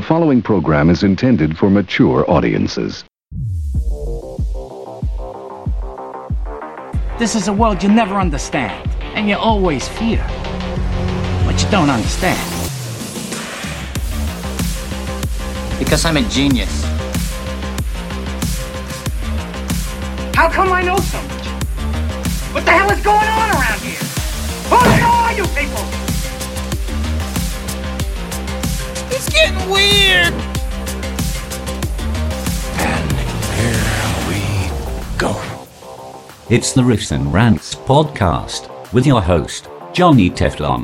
The following program is intended for mature audiences. This is a world you never understand, and you always fear. But you don't understand. Because I'm a genius. How come I know so much? What the hell is going on around here? Who the hell are you people? It's getting weird. And here we go. It's the Riffs and Rants podcast with your host, Johnny Teflon.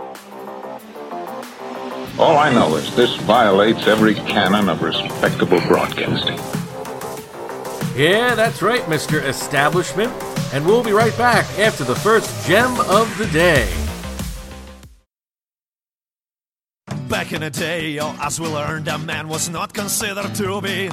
All I know is this violates every canon of respectable broadcasting. Yeah, that's right, Mr. Establishment. And we'll be right back after the first gem of the day. Back in the day, as we learned, a man was not considered to be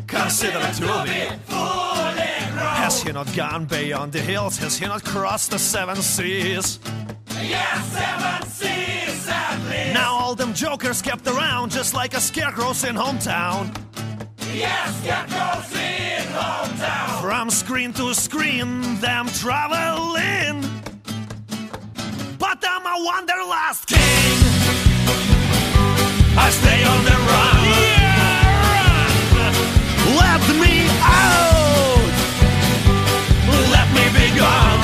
Has he not gone beyond the hills? Has he not crossed the 7 seas? Yes, 7 seas at least. Now all them jokers kept around just like a scarecrows in hometown. Yes, scarecrows in hometown. From screen to screen, them traveling. But I'm a wanderlust king. I stay on the run. Yeah, run. Let me out. Let me be gone.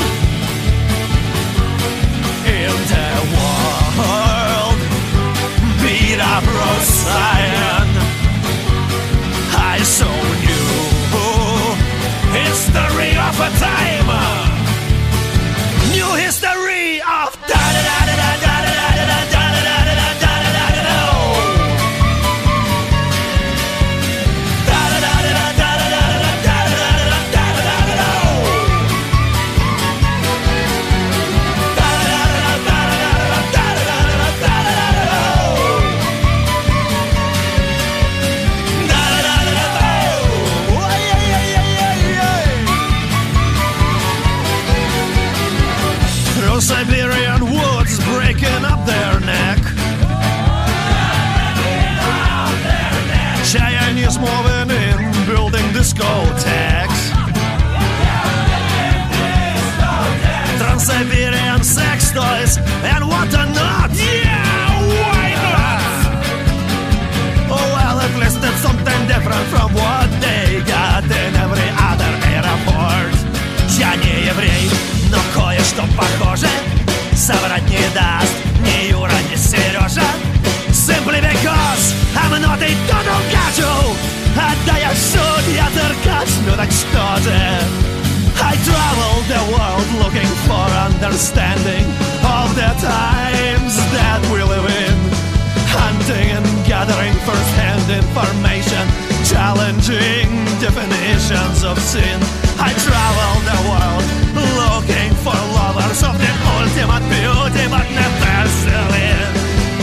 In the world, beat up Rosalind. I so knew history of a time. New history of Siberian woods breaking up their neck. Chinese moving in, building discotheques. Trans-Siberian sex toys and whatnot. Yeah, why not? Oh well, at least it's something different from what they got in every other airport. Я не еврей, но кое-что похоже соврать не даст ни Юра, ни Сережа. Simply because I'm not a total gajo. Да я судья циркач, ну так что же? I travel the world looking for understanding of the times that we live in. Hunting and gathering first-hand information, challenging definitions of sin. I travel the world looking for lovers of the ultimate beauty, but never Celine.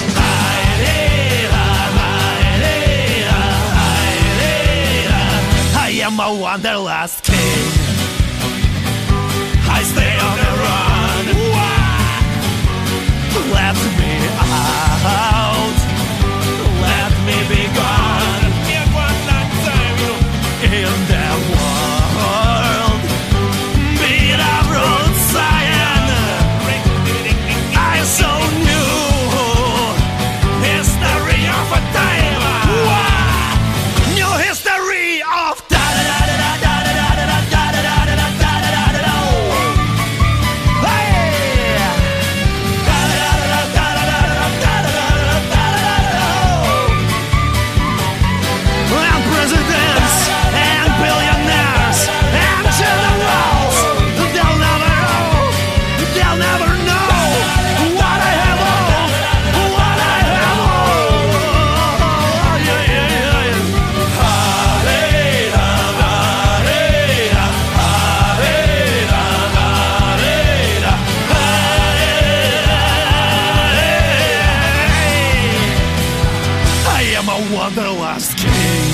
I am a wanderlust king. I stay on the run. Let me out. Let me be gone. In the world, beat up road Zion. I so knew history of a time. New history of Wanderlust King.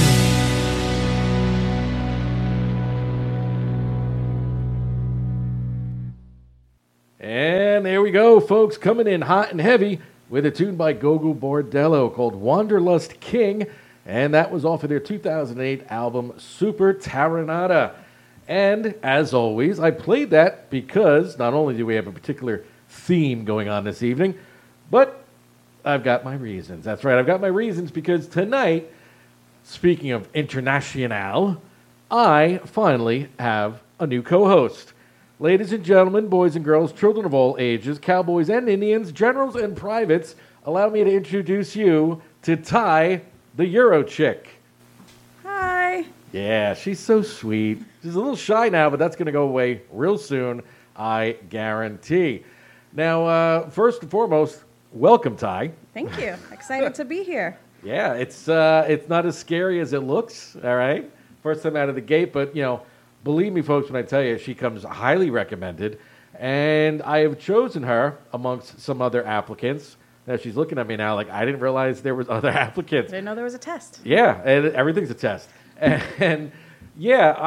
And there we go, folks, coming in hot and heavy. with a tune by Gogol Bordello called Wanderlust King, and that was off of their 2008 album Super Taranada. And as always, I played that because not only do we have a particular theme going on this evening, but I've got my reasons. That's right, I've got my reasons because tonight, speaking of international, I finally have a new co-host. Ladies and gentlemen, boys and girls, children of all ages, cowboys and Indians, generals and privates, allow me to introduce you to Ty, the Euro chick. Hi. Yeah, she's so sweet. She's a little shy now, but that's going to go away real soon, I guarantee. Now, first and foremost, welcome, Ty. Thank you. Excited to be here. Yeah, it's not as scary as it looks, all right? First time out of the gate, but, believe me, folks, when I tell you, she comes highly recommended, and I have chosen her amongst some other applicants. Now, she's looking at me now like, I didn't realize there was other applicants. Didn't know there was a test. Yeah, and everything's a test. And yeah,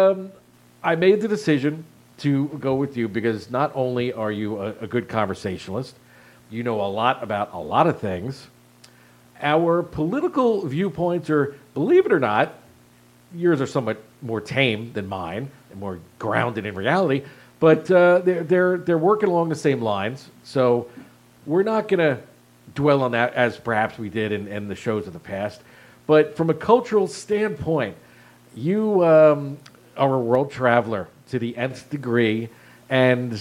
I made the decision to go with you because not only are you a good conversationalist, you know a lot about a lot of things. Our political viewpoints are, believe it or not, yours are somewhat more tame than mine and more grounded in reality, but they're working along the same lines. So we're not going to dwell on that as perhaps we did in the shows of the past. But from a cultural standpoint, you are a world traveler to the nth degree, and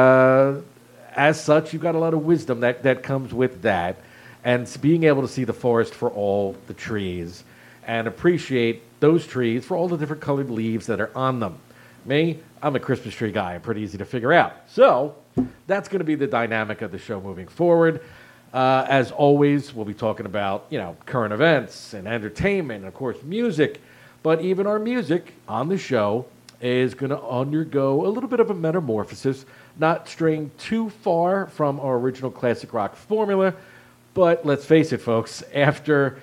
as such, you've got a lot of wisdom that comes with that, and being able to see the forest for all the trees and appreciate those trees for all the different colored leaves that are on them. Me, I'm a Christmas tree guy. I'm pretty easy to figure out. So that's going to be the dynamic of the show moving forward. As always, we'll be talking about, current events and entertainment and, of course, music. But even our music on the show is going to undergo a little bit of a metamorphosis, not straying too far from our original classic rock formula. But let's face it, folks, after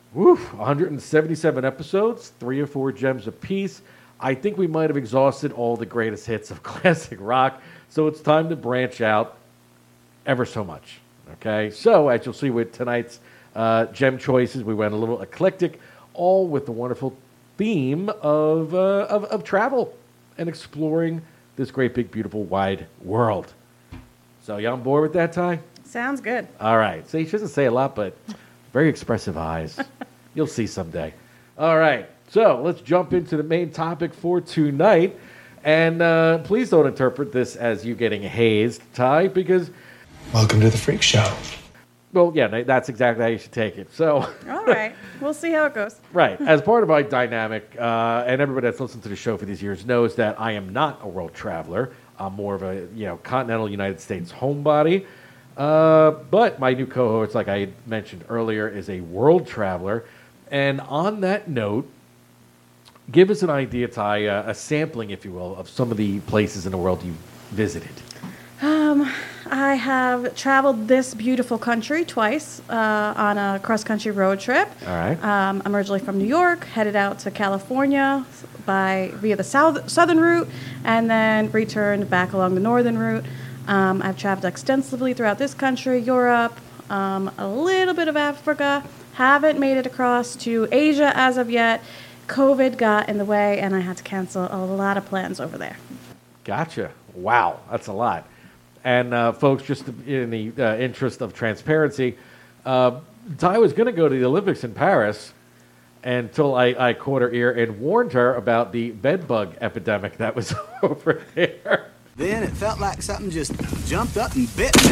177 episodes, 3 or 4 gems apiece, I think we might have exhausted all the greatest hits of classic rock. So it's time to branch out ever so much. Okay, so as you'll see with tonight's gem choices, we went a little eclectic, all with the wonderful theme of travel and exploring this great, big, beautiful, wide world. So you on board with that, Ty? Sounds good. All right. See, she doesn't say a lot, but very expressive eyes. You'll see someday. All right. So let's jump into the main topic for tonight. And please don't interpret this as you getting hazed, Ty, because... Welcome to the Freak Show. Well, yeah, that's exactly how you should take it. So, all right, we'll see how it goes. Right. As part of my dynamic, and everybody that's listened to the show for these years knows that I am not a world traveler. I'm more of a continental United States homebody. But my new co-host, like I mentioned earlier, is a world traveler. And on that note, give us an idea, Ty, a sampling, if you will, of some of the places in the world you visited. I have traveled this beautiful country twice on a cross-country road trip. All right. I'm originally from New York, headed out to California via the southern route, and then returned back along the northern route. I've traveled extensively throughout this country, Europe, a little bit of Africa. Haven't made it across to Asia as of yet. COVID got in the way, and I had to cancel a lot of plans over there. Gotcha. Wow, that's a lot. And folks, just in the interest of transparency, Ty was going to go to the Olympics in Paris until I caught her ear and warned her about the bedbug epidemic that was over there. Then it felt like something just jumped up and bit me.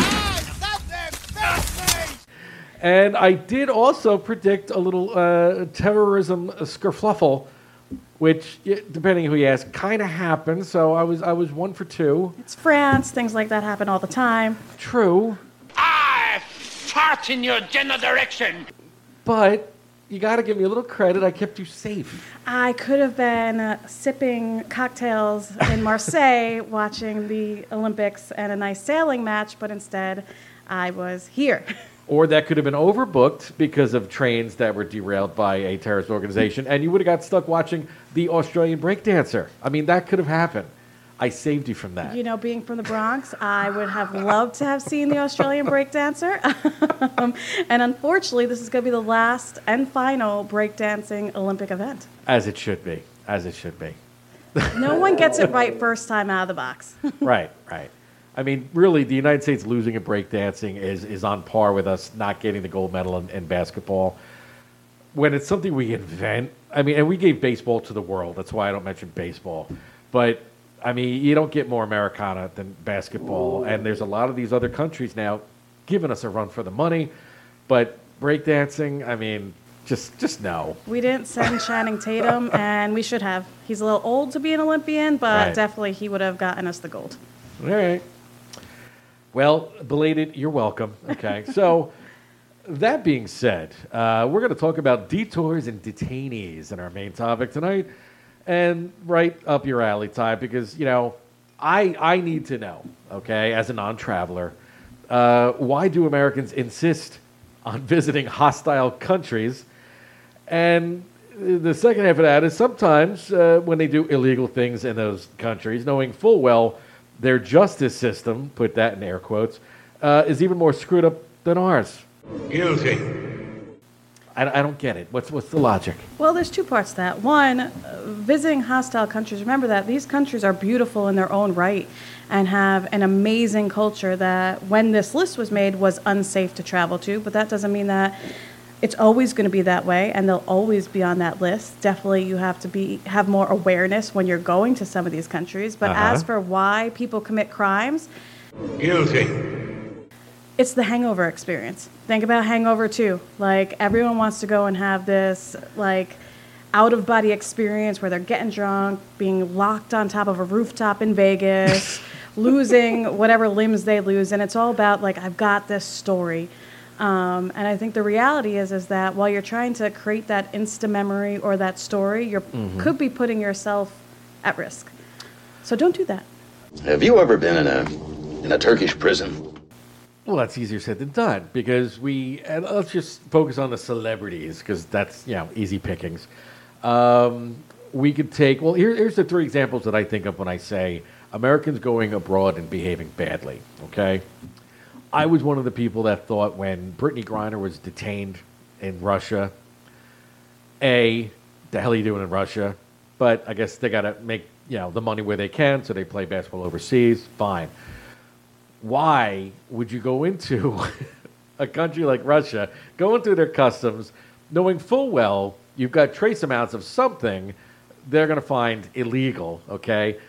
And I did also predict a little terrorism skerfluffle, which, depending who you ask, kind of happened. So I was 1 for 2. It's France. Things like that happen all the time. True. I fart in your general direction. But you got to give me a little credit. I kept you safe. I could have been sipping cocktails in Marseille, watching the Olympics and a nice sailing match, but instead I was here. Or that could have been overbooked because of trains that were derailed by a terrorist organization, and you would have got stuck watching the Australian breakdancer. I mean, that could have happened. I saved you from that. You know, being from the Bronx, I would have loved to have seen the Australian breakdancer. And unfortunately, this is going to be the last and final breakdancing Olympic event. As it should be. As it should be. No one gets it right first time out of the box. Right. I mean, really, the United States losing at breakdancing is on par with us not getting the gold medal in basketball. When it's something we invent, I mean, and we gave baseball to the world. That's why I don't mention baseball. But, I mean, you don't get more Americana than basketball. And there's a lot of these other countries now giving us a run for the money. But breakdancing, I mean, just no. We didn't send Channing Tatum, and we should have. He's a little old to be an Olympian, but definitely he would have gotten us the gold. All right. Well, belated, you're welcome. Okay, so that being said, we're going to talk about detours and detainees in our main topic tonight. And right up your alley, Ty, because, you know, I need to know, okay, as a non-traveler, why do Americans insist on visiting hostile countries? And the second half of that is sometimes when they do illegal things in those countries, knowing full well their justice system, put that in air quotes, is even more screwed up than ours. Guilty. I don't get it. What's the logic? Well, there's two parts to that. One, visiting hostile countries. Remember that these countries are beautiful in their own right and have an amazing culture that, when this list was made, was unsafe to travel to. But that doesn't mean that it's always going to be that way, and they'll always be on that list. Definitely, you have to have more awareness when you're going to some of these countries. But as for why people commit crimes, Guilty. it's the hangover experience. Think about Hangover 2. Like, everyone wants to go and have this, like, out-of-body experience where they're getting drunk, being locked on top of a rooftop in Vegas, losing whatever limbs they lose. And it's all about, like, I've got this story. And I think the reality is that while you're trying to create that Insta memory or that story, you could be putting yourself at risk. So don't do that. Have you ever been in a Turkish prison? Well, that's easier said than done because and let's just focus on the celebrities because that's, you know, easy pickings. We could take, well, here's the three examples that I think of when I say Americans going abroad and behaving badly, okay? I was one of the people that thought when Brittany Griner was detained in Russia, the hell are you doing in Russia? But I guess they got to make, you know, the money where they can, so they play basketball overseas, fine. Why would you go into a country like Russia, go into their customs, knowing full well you've got trace amounts of something they're going to find illegal, okay?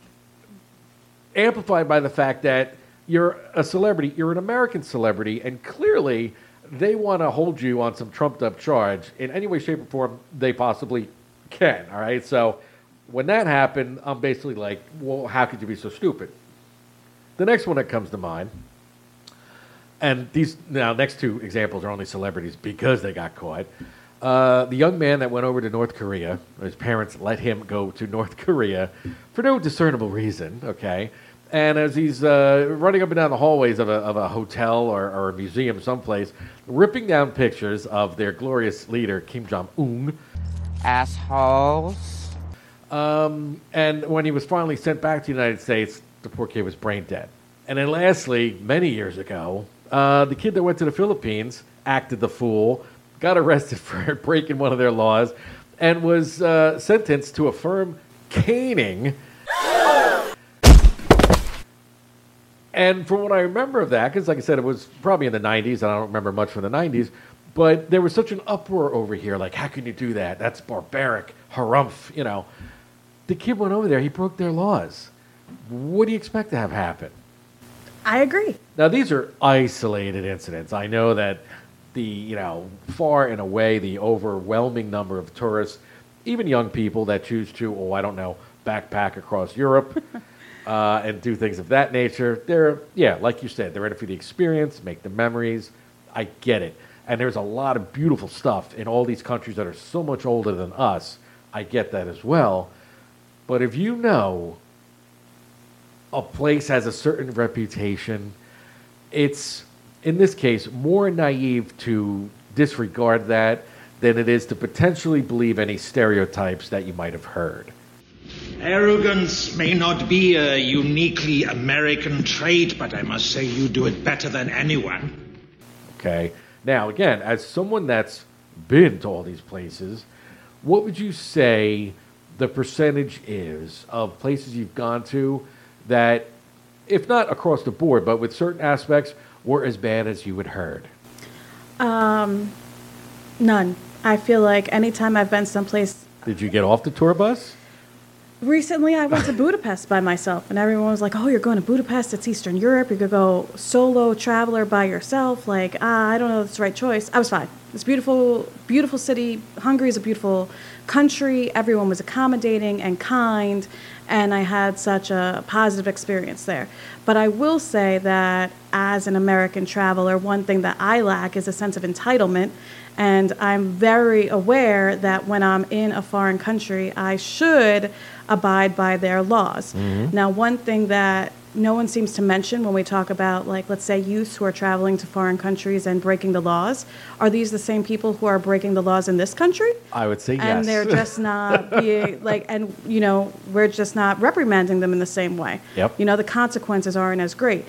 Amplified by the fact that you're a celebrity, you're an American celebrity, and clearly they want to hold you on some trumped-up charge in any way, shape, or form they possibly can, all right? So when that happened, I'm basically like, well, how could you be so stupid? The next one that comes to mind, and these next two examples are only celebrities because they got caught. The young man that went over to North Korea, his parents let him go to North Korea for no discernible reason, okay? And as he's running up and down the hallways of a hotel or a museum someplace, ripping down pictures of their glorious leader, Kim Jong-un. Assholes. And when he was finally sent back to the United States, the poor kid was brain dead. And then lastly, many years ago, the kid that went to the Philippines acted the fool, got arrested for breaking one of their laws, and was sentenced to a firm caning. And from what I remember of that, because like I said, it was probably in the 90s, and I don't remember much from the 90s, but there was such an uproar over here, like, how can you do that? That's barbaric, harumph, you know. The kid went over there, he broke their laws. What do you expect to have happen? I agree. Now, these are isolated incidents. I know that far and away, the overwhelming number of tourists, even young people that choose to, backpack across Europe and do things of that nature, like you said, they're in it for the experience, make the memories. I get it. And there's a lot of beautiful stuff in all these countries that are so much older than us. I get that as well. But if you know a place has a certain reputation, it's, in this case, more naive to disregard that than it is to potentially believe any stereotypes that you might have heard. Arrogance may not be a uniquely American trait, but I must say you do it better than anyone. Okay. Now, again, as someone that's been to all these places, what would you say the percentage is of places you've gone to that, if not across the board, but with certain aspects, were as bad as you had heard? None. I feel like anytime I've been someplace... Did you get off the tour bus? Recently, I went to Budapest by myself, and everyone was like, oh, you're going to Budapest? It's Eastern Europe. You could go solo traveler by yourself. Like, I don't know if it's the right choice. I was fine. It's beautiful, beautiful city. Hungary is a beautiful country. Everyone was accommodating and kind, and I had such a positive experience there. But I will say that as an American traveler, one thing that I lack is a sense of entitlement. And I'm very aware that when I'm in a foreign country, I should abide by their laws. Mm-hmm. Now, one thing that no one seems to mention when we talk about, like, let's say youths who are traveling to foreign countries and breaking the laws, are these the same people who are breaking the laws in this country? I would say yes. And they're just not being, like, and, you know, we're just not reprimanding them in the same way. Yep. You know, the consequences aren't as great.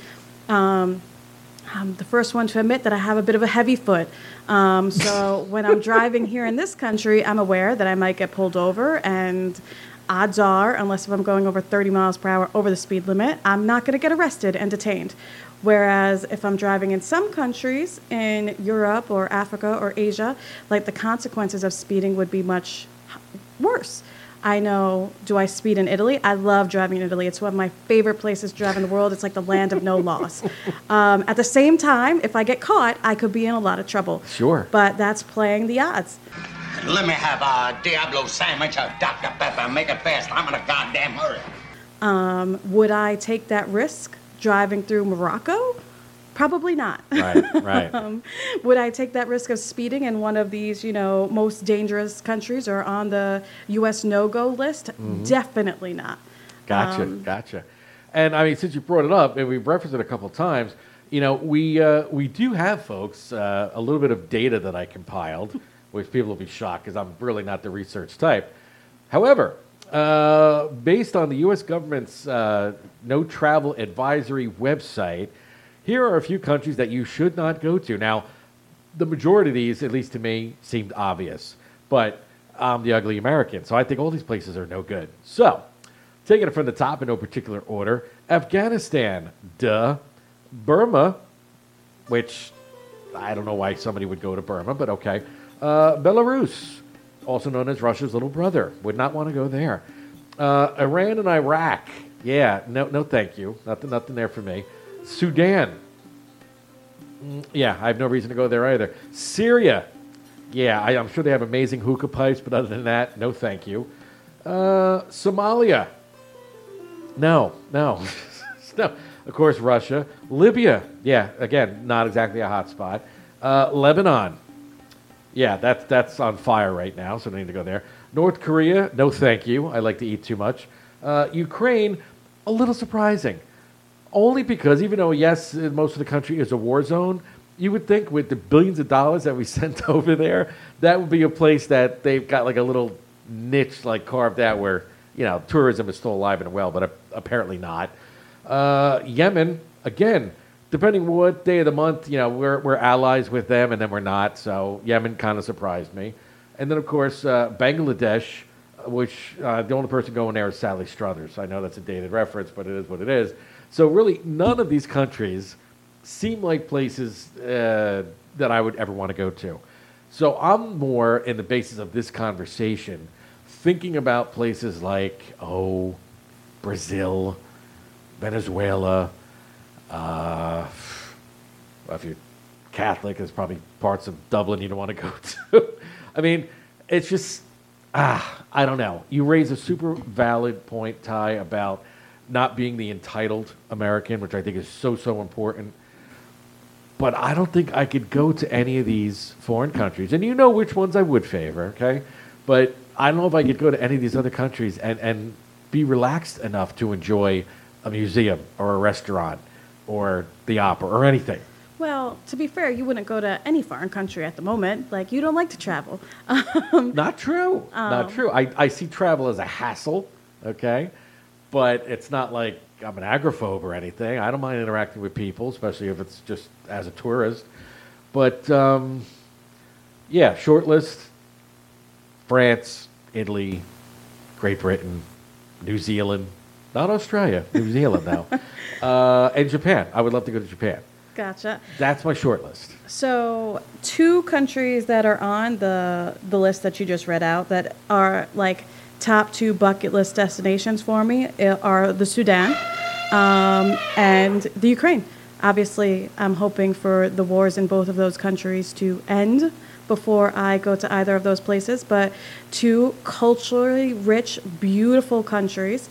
I'm the first one to admit that I have a bit of a heavy foot. So when I'm driving here in this country, I'm aware that I might get pulled over, and odds are, unless if I'm going over 30 miles per hour over the speed limit, I'm not going to get arrested and detained. Whereas if I'm driving in some countries in Europe or Africa or Asia, like, the consequences of speeding would be much worse. I know, do I speed in Italy? I love driving in Italy. It's one of my favorite places to drive in the world. It's like the land of no laws. At the same time, if I get caught, I could be in a lot of trouble. Sure. But that's playing the odds. Let me have a Diablo sandwich of Dr. Pepper. Make it fast. I'm in a goddamn hurry. Would I take that risk driving through Morocco? Probably not. Right. Would I take that risk of speeding in one of these, you know, most dangerous countries or on the U.S. no-go list? Mm-hmm. Definitely not. Gotcha. And, I mean, since you brought it up, and we've referenced it a couple of times, you know, we do have, folks, a little bit of data that I compiled, which people will be shocked because I'm really not the research type. However, based on the U.S. government's No Travel Advisory website, here are a few countries that you should not go to. Now, the majority of these, at least to me, seemed obvious. But I'm the ugly American, so I think all these places are no good. So, taking it from the top in no particular order, Afghanistan, duh. Burma, which I don't know why somebody would go to Burma, but okay. Belarus, also known as Russia's little brother, would not want to go there. Iran and Iraq, yeah, no thank you. Nothing there for me. Sudan. Yeah, I have no reason to go there either. Syria. Yeah, I'm sure they have amazing hookah pipes, but other than that, no thank you. Somalia. No. No. Of course, Russia. Libya. Yeah, again, not exactly a hot spot. Lebanon. Yeah, that's on fire right now, so I need to go there. North Korea. No thank you. I like to eat too much. Ukraine. A little surprising. Only because, even though, yes, most of the country is a war zone, you would think with the billions of dollars that we sent over there, that would be a place that they've got like a little niche like carved out where, you know, tourism is still alive and well, but apparently not. Yemen, again, depending what day of the month, you know, we're allies with them and then we're not, so Yemen kind of surprised me. And then, of course, Bangladesh, which the only person going there is Sally Struthers. I know that's a dated reference, but it is what it is. So really, none of these countries seem like places that I would ever want to go to. So I'm more, in the basis of this conversation, thinking about places like, Brazil, Venezuela. Well, if you're Catholic, there's probably parts of Dublin you don't want to go to. I mean, it's just, I don't know. You raise a super valid point, Ty, about not being the entitled American, which I think is so important. But I don't think I could go to any of these foreign countries. And you know which ones I would favor, okay? But I don't know if I could go to any of these other countries and be relaxed enough to enjoy a museum or a restaurant or the opera or anything. Well, to be fair, you wouldn't go to any foreign country at the moment. Like, you don't like to travel. Not true. Not true. I see travel as a hassle. okay? But it's not like I'm an agoraphobe or anything. I don't mind interacting with people, especially if it's just as a tourist. But, yeah, short list, France, Italy, Great Britain, New Zealand, not Australia, New Zealand now, and Japan. I would love to go to Japan. Gotcha. That's my short list. So 2 countries that are on the list that you just read out that are like top 2 bucket list destinations for me are the Sudan and the Ukraine. Obviously, I'm hoping for the wars in both of those countries to end before I go to either of those places, but 2 culturally rich, beautiful countries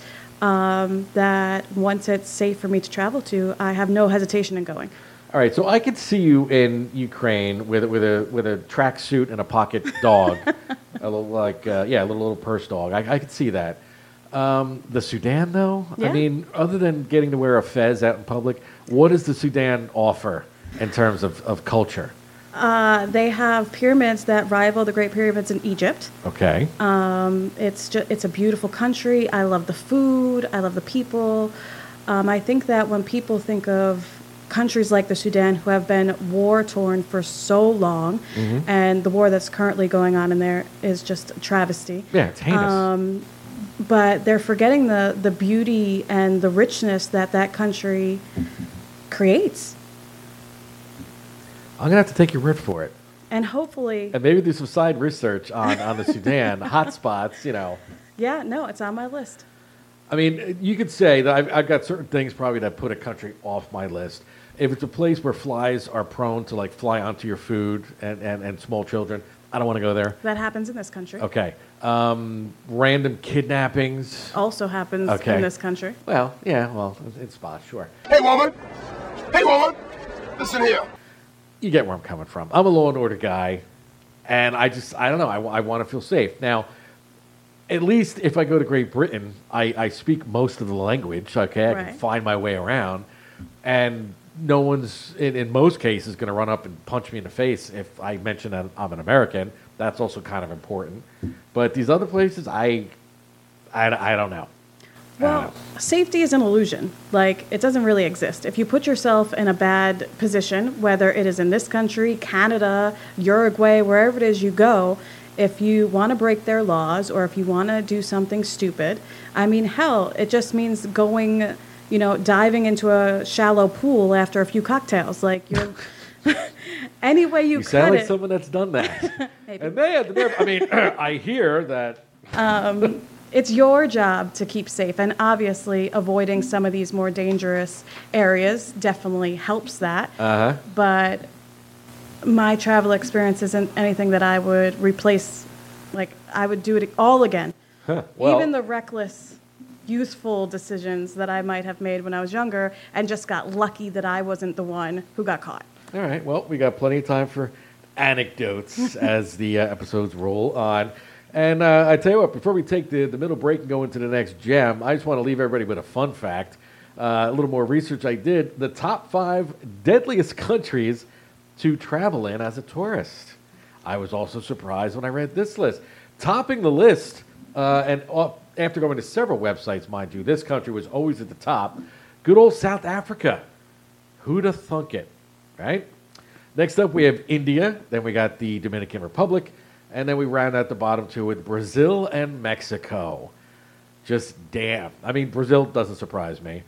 that once it's safe for me to travel to, I have no hesitation in going. All right, so I could see you in Ukraine with a tracksuit and a pocket dog, a little purse dog. I could see that. The Sudan, though, Yeah. I mean, other than getting to wear a fez out in public, what does the Sudan offer in terms of culture? They have pyramids that rival the Great Pyramids in Egypt. Okay. It's a beautiful country. I love the food. I love the people. I think that when people think of countries like the Sudan who have been war-torn for so long, and the war that's currently going on in there is just a travesty. Yeah, it's heinous. But they're forgetting the beauty and the richness that country creates. I'm going to have to take your word for it. And hopefully... And maybe do some side research on the Sudan, hotspots, Yeah, no, it's on my list. I mean, you could say that I've got certain things probably that put a country off my list. If it's a place where flies are prone to fly onto your food and small children, I don't want to go there. That happens in this country. Okay. Random kidnappings. Also happens in this country. Well, yeah, in spots, sure. Hey, woman! Hey, woman! Listen here. You get where I'm coming from. I'm a law and order guy, and I don't know, I want to feel safe. Now, at least if I go to Great Britain, I speak most of the language, okay? I can find my way around, and no one's, in most cases, going to run up and punch me in the face if I mention that I'm an American. That's also kind of important. But these other places, I don't know. Well, safety is an illusion. It doesn't really exist. If you put yourself in a bad position, whether it is in this country, Canada, Uruguay, wherever it is you go, if you want to break their laws or if you want to do something stupid, I mean, hell, it just means going, diving into a shallow pool after a few cocktails. You're... Any way you sound like it, someone that's done that. And they had the nerve. I mean, I hear that... It's your job to keep safe, and obviously avoiding some of these more dangerous areas definitely helps that. But my travel experience isn't anything that I would replace. I would do it all again. Well, even the reckless, youthful decisions that I might have made when I was younger and just got lucky that I wasn't the one who got caught. All right, well, we got plenty of time for anecdotes as the episodes roll on. And I tell you what, before we take the middle break and go into the next gem, I just want to leave everybody with a fun fact. A little more research I did. The top 5 deadliest countries to travel in as a tourist. I was also surprised when I read this list. Topping the list, after going to several websites, mind you, this country was always at the top. Good old South Africa. Who'da thunk it, right? Next up, we have India. Then we got the Dominican Republic. And then we round out the bottom 2 with Brazil and Mexico. Just damn. I mean, Brazil doesn't surprise me.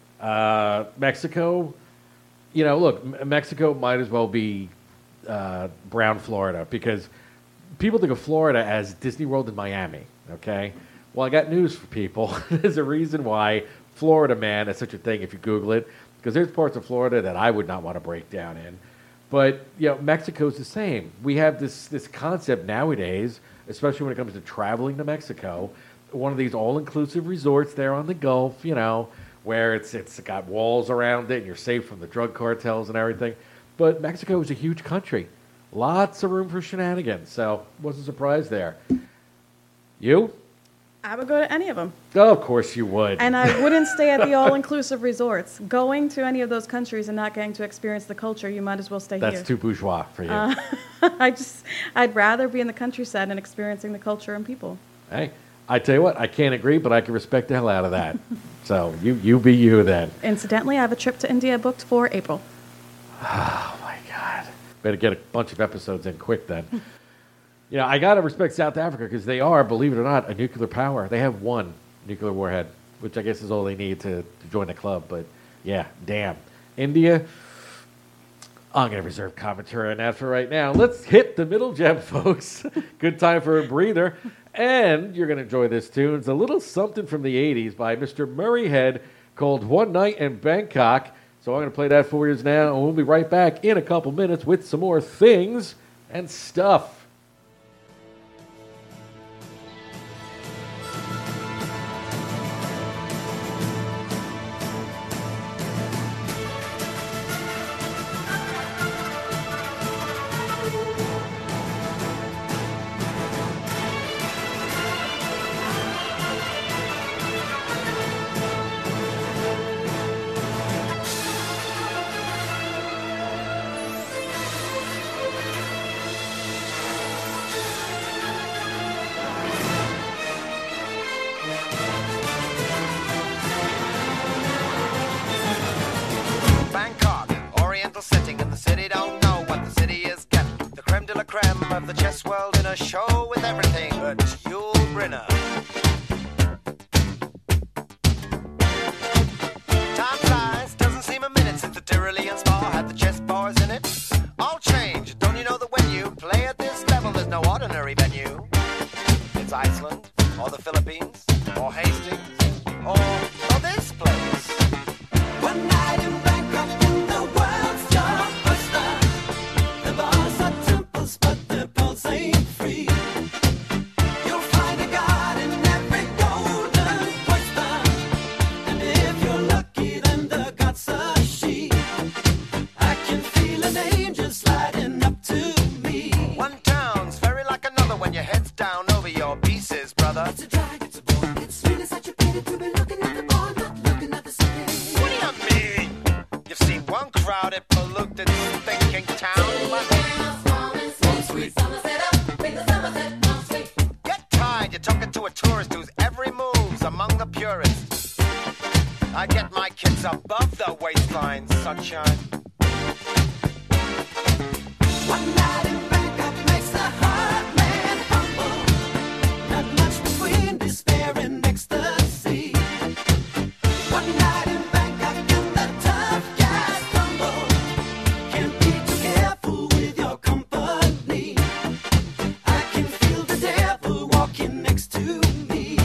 Mexico, look, Mexico might as well be brown Florida because people think of Florida as Disney World in Miami, okay? Well, I got news for people. There's a reason why Florida Man is such a thing if you Google it, because there's parts of Florida that I would not want to break down in. But, Mexico's the same. We have this concept nowadays, especially when it comes to traveling to Mexico, one of these all-inclusive resorts there on the Gulf, where it's got walls around it and you're safe from the drug cartels and everything. But Mexico is a huge country. Lots of room for shenanigans, so wasn't surprised there. You? I would go to any of them. Oh, of course you would. And I wouldn't stay at the all-inclusive resorts. Going to any of those countries and not getting to experience the culture, you might as well stay here. That's too bourgeois for you. I'd rather be in the countryside and experiencing the culture and people. Hey, I tell you what, I can't agree, but I can respect the hell out of that. So you be you then. Incidentally, I have a trip to India booked for April. Oh, my God. Better get a bunch of episodes in quick then. I got to respect South Africa because they are, believe it or not, a nuclear power. They have one nuclear warhead, which I guess is all they need to join the club. But, yeah, damn. India, I'm going to reserve commentary on that for right now. Let's hit the middle gem, folks. Good time for a breather. And you're going to enjoy this tune. It's a little something from the 80s by Mr. Murray Head called One Night in Bangkok. So I'm going to play that for you now, and we'll be right back in a couple minutes with some more things and stuff. Of the chess world in a show with everything but Yul Brynner. Time flies, doesn't seem a minute since the Tyrolean Spa had the chess bars in it. All changed, don't you know that when you play at this level, there's no ordinary venue? It's Iceland, or the Philippines, or Hastings, or this place. One night in Bangkok in the world's blockbuster. The bars are temples, but ain't free. You'll find a god in every golden oyster, and if you're lucky, then the god's a she. I can feel an angel sliding up to me. One town's very like another when your head's down over your pieces, brother. It's a drag, it's a bore, it's really such a pity to be looking at the bar, not looking at the city. What do you mean? You've seen one crowded, polluted, thinking town. You're talking to a tourist whose every move's among the purists. I get my kids above the waistline, sunshine. One night in Bangkok makes the heart man humble. Not much between despair and ecstasy. One night in Bangkok and the tough guys tumble. Can't be too careful with your company. I can feel the devil walking next to me.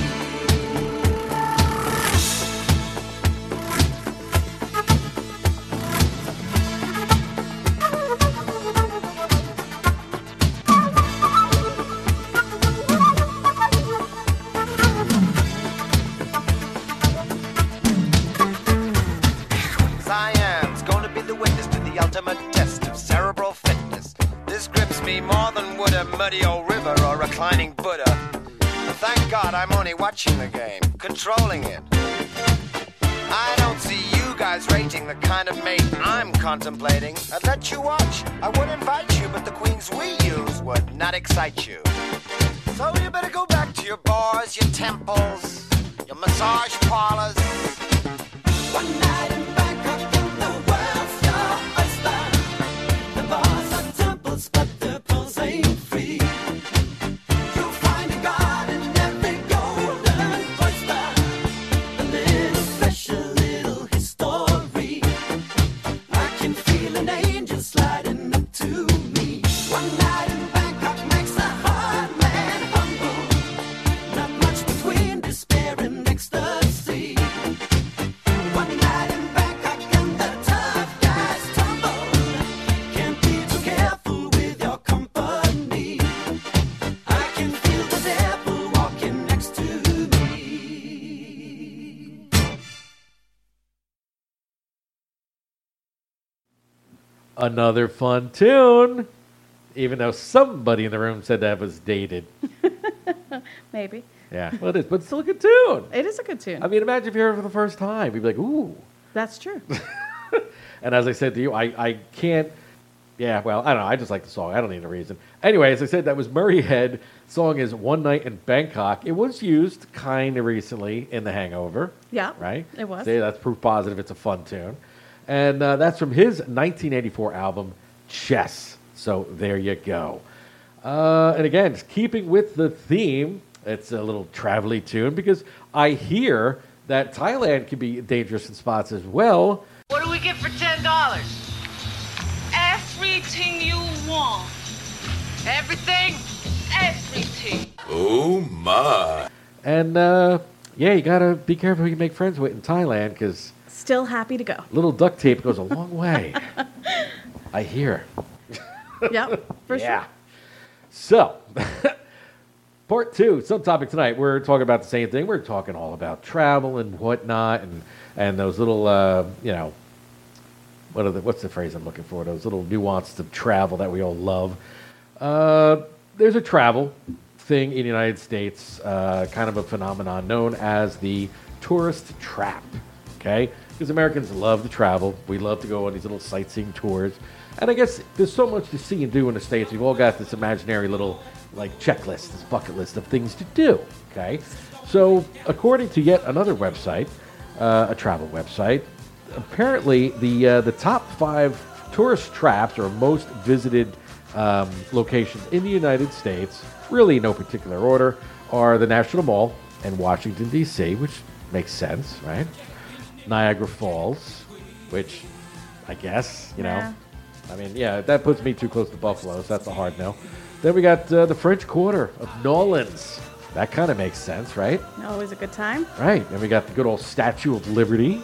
Cyan's going to be the witness to the ultimate test of cerebral fitness. This grips me more than would a muddy old river or reclining Buddha. But thank God I'm only watching the game, controlling it. I don't see you guys rating the kind of mate I'm contemplating. I'd let you watch, I would invite you, but the queens we use would not excite you. So you better go back to your bars, your temples, your massage parlors. One night in Bangkok in the world's your oyster. The bars are temples, but the pills ain't free. You'll find a god in every golden oyster. A little special little history. I can feel an angel sliding up to me. One night in Bangkok makes a hard man humble. Not much between despair and ecstasy. One night in Bangkok and the tough guys tumble. Can't be too careful with your company. I can feel the devil walking next to me. Another fun tune, even though somebody in the room said that was dated. Maybe. Yeah, well, it is, but it's still a good tune. It is a good tune. I mean, imagine if you heard it for the first time. You'd be like, ooh. That's true. And as I said to you, I can't Yeah, well, I don't know. I just like the song. I don't need a reason. Anyway, as I said, that was Murray Head. Song is One Night in Bangkok. It was used kind of recently in The Hangover. Yeah, right? It was. See, that's proof positive it's a fun tune. And that's from his 1984 album, Chess. So there you go. And again, just keeping with the theme, it's a little travel-y tune because I hear that Thailand can be dangerous in spots as well. What do we get for $10? Everything you want. Everything? Everything. Oh, my. And, yeah, you got to be careful who you make friends with in Thailand because... Still happy to go. Little duct tape goes a long way. I hear. Yep, for sure. So, part 2, subtopic tonight. We're talking about the same thing. We're talking all about travel and whatnot and those little, you know, what's the phrase I'm looking for? Those little nuances of travel that we all love. There's a travel thing in the United States, kind of a phenomenon known as the tourist trap, okay? Because Americans love to travel. We love to go on these little sightseeing tours. And I guess there's so much to see and do in the States. We've all got this imaginary little, like, checklist, this bucket list of things to do, okay? So, according to yet another website, a travel website, apparently the top 5 tourist traps or most visited locations in the United States, really in no particular order, are the National Mall in Washington, D.C., which makes sense, right? Niagara Falls, which I guess, you know, I mean, yeah, that puts me too close to Buffalo, so that's a hard no. Then we got the French Quarter of New Orleans. That kind of makes sense, right? Always a good time. Right. And we got the good old Statue of Liberty.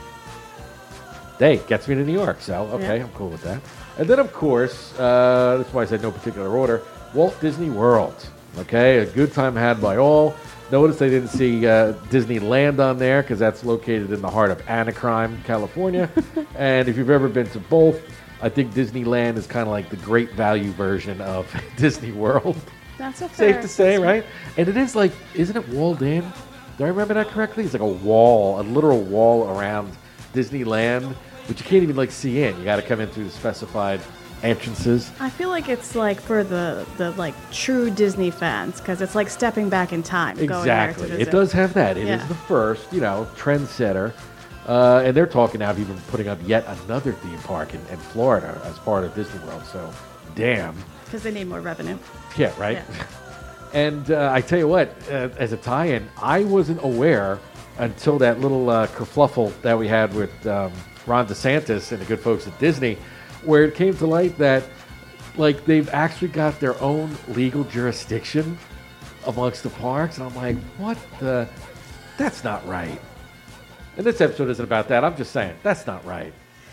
Hey, gets me to New York, so okay, I'm cool with that. And then, of course, that's why I said no particular order, Walt Disney World. Okay, a good time had by all. Notice they didn't see Disneyland on there because that's located in the heart of Anaheim, California. And if you've ever been to both, I think Disneyland is kind of like the great value version of Disney World. That's a fair Safe to say, right? And it is like, isn't it walled in? Do I remember that correctly? It's like a wall, a literal wall around Disneyland, but you can't even like see in. You got to come in through the specified entrances. I feel like it's like for the like true Disney fans because it's like stepping back in time. Exactly. Going there to visit. It does have that. It is the first, you know, trendsetter. And they're talking now of even putting up yet another theme park in Florida as part of Disney World. So, damn. Because they need more revenue. Yeah, right? Yeah. And I tell you what, as a tie-in, I wasn't aware until that little kerfluffle that we had with Ron DeSantis and the good folks at Disney, where it came to light that, like, they've actually got their own legal jurisdiction amongst the parks. And I'm like, what the? That's not right. And this episode isn't about that. I'm just saying, that's not right.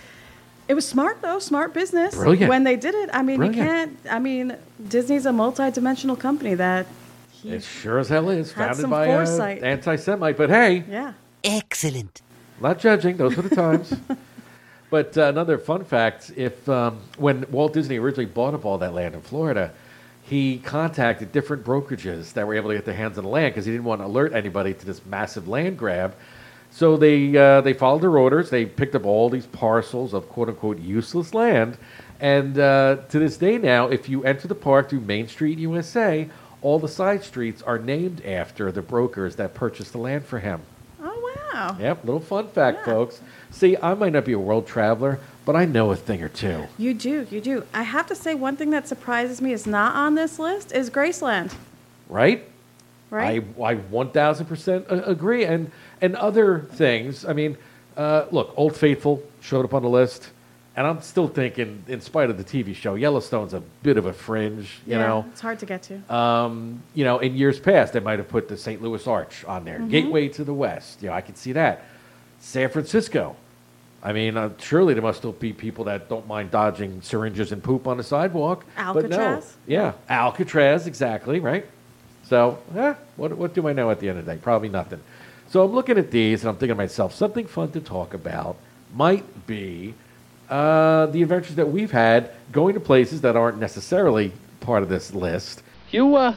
It was smart, though. Smart business. Brilliant. When they did it. I mean, Brilliant. you can't... I mean, Disney's a multi-dimensional company that... It sure as hell is. Had Founded some by foresight. anti-Semite. But hey... Yeah. Excellent. Not judging. Those were the times. But another fun fact, if when Walt Disney originally bought up all that land in Florida, he contacted different brokerages that were able to get their hands on the land because he didn't want to alert anybody to this massive land grab. So they followed their orders. They picked up all these parcels of quote-unquote useless land. And to this day now, if you enter the park through Main Street, USA, all the side streets are named after the brokers that purchased the land for him. Oh, wow. Yep, little fun fact, folks. See, I might not be a world traveler, but I know a thing or two. You do, you do. I have to say one thing that surprises me is not on this list is Graceland. Right? Right? I 1,000% agree. And other things, I mean, look, Old Faithful showed up on the list. And I'm still thinking, in spite of the TV show, Yellowstone's a bit of a fringe, you know. It's hard to get to. You know, in years past, they might have put the St. Louis Arch on there. Gateway to the West. You know, I can see that. San Francisco. I mean, surely there must still be people that don't mind dodging syringes and poop on the sidewalk. Alcatraz? But no. Yeah, Alcatraz, exactly, right? So, what do I know at the end of the day? Probably nothing. So I'm looking at these, and I'm thinking to myself, something fun to talk about might be the adventures that we've had going to places that aren't necessarily part of this list. You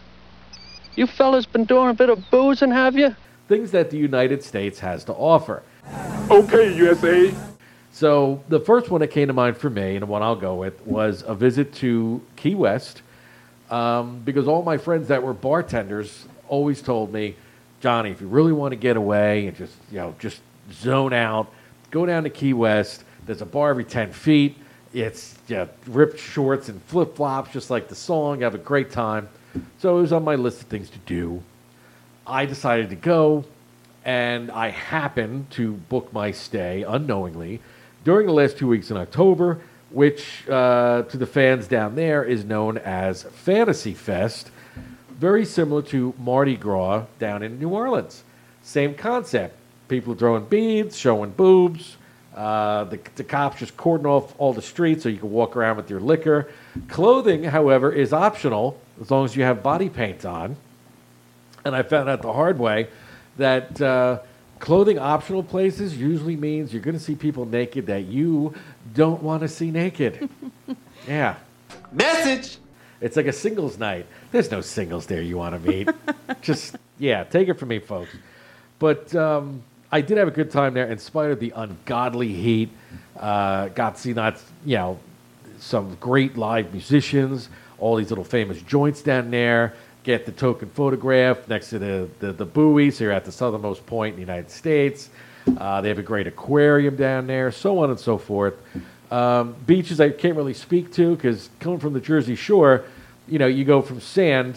fellas been doing a bit of boozing, have you? Things that the United States has to offer. Okay, USA. So the first one that came to mind for me, and the one I'll go with, was a visit to Key West, because all my friends that were bartenders always told me, Johnny, if you really want to get away and just zone out, go down to Key West. There's a bar every 10 feet. It's ripped shorts and flip-flops, just like the song. You have a great time. So it was on my list of things to do. I decided to go, and I happened to book my stay unknowingly during the last 2 weeks in October, which to the fans down there is known as Fantasy Fest, very similar to Mardi Gras down in New Orleans. Same concept. People throwing beads, showing boobs, the cops just cordon off all the streets so you can walk around with your liquor. Clothing, however, is optional as long as you have body paint on. And I found out the hard way that clothing optional places usually means you're going to see people naked that you don't want to see naked. Yeah. Message! It's like a singles night. There's no singles there you want to meet. Just, take it from me, folks. But I did have a good time there in spite of the ungodly heat. Got to see some great live musicians, all these little famous joints down there. Get the token photograph next to the buoy, so you're at the southernmost point in the United States. They have a great aquarium down there, so on and so forth. Beaches I can't really speak to because coming from the Jersey Shore, you go from sand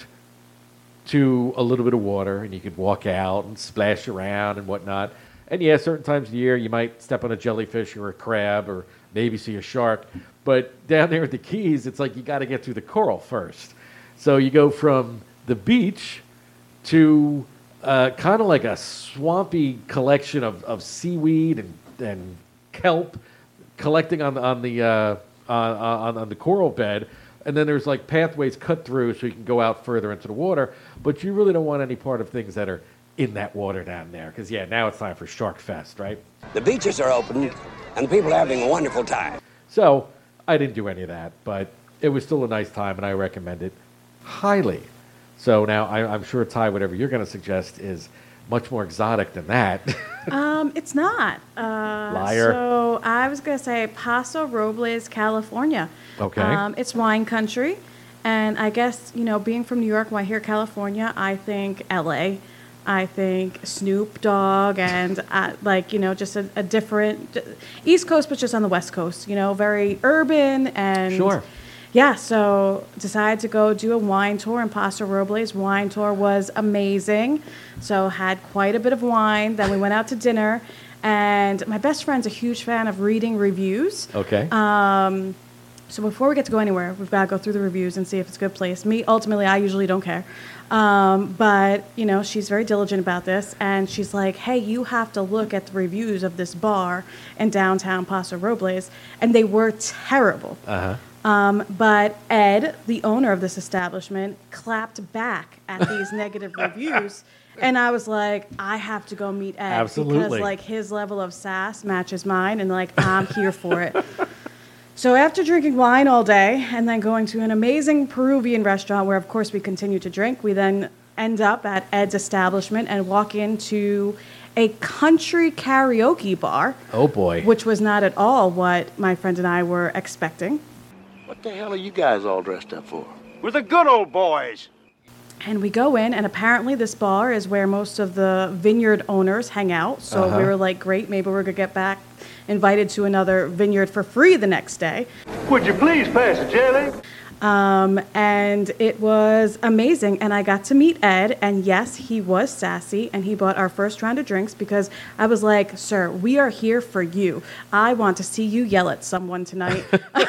to a little bit of water, and you could walk out and splash around and whatnot. And certain times of the year you might step on a jellyfish or a crab or maybe see a shark. But down there at the Keys, it's like you got to get through the coral first. So you go from the beach to kind of like a swampy collection of seaweed and kelp collecting on the coral bed, and then there's like pathways cut through so you can go out further into the water, but you really don't want any part of things that are in that water down there, because now it's time for Shark Fest, right? The beaches are open and people are having a wonderful time. So I didn't do any of that, but it was still a nice time, and I recommend it highly. So now I'm sure, Ty, whatever you're going to suggest is much more exotic than that. It's not. Liar. So I was going to say Paso Robles, California. Okay. It's wine country. And I guess, being from New York, when I hear California, I think L.A. I think Snoop Dogg and, just a different East Coast, but just on the West Coast, very urban and... Sure. Yeah, so decided to go do a wine tour in Paso Robles. Wine tour was amazing. So had quite a bit of wine. Then we went out to dinner. And my best friend's a huge fan of reading reviews. Okay. So before we get to go anywhere, we've got to go through the reviews and see if it's a good place. Ultimately, I usually don't care. But, she's very diligent about this. And she's like, hey, you have to look at the reviews of this bar in downtown Paso Robles. And they were terrible. Uh-huh. But Ed, the owner of this establishment, clapped back at these negative reviews. And I was like, I have to go meet Ed. Absolutely. Because, his level of sass matches mine, and, I'm here for it. So after drinking wine all day and then going to an amazing Peruvian restaurant where, of course, we continue to drink, we then end up at Ed's establishment and walk into a country karaoke bar. Oh, boy. Which was not at all what my friend and I were expecting. What the hell are you guys all dressed up for? We're the good old boys. And we go in, and apparently this bar is where most of the vineyard owners hang out. So we were like, great, maybe we're going to get back invited to another vineyard for free the next day. Would you please pass the jelly? And it was amazing. And I got to meet Ed, and yes, he was sassy, and he bought our first round of drinks because I was like, sir, we are here for you. I want to see you yell at someone tonight.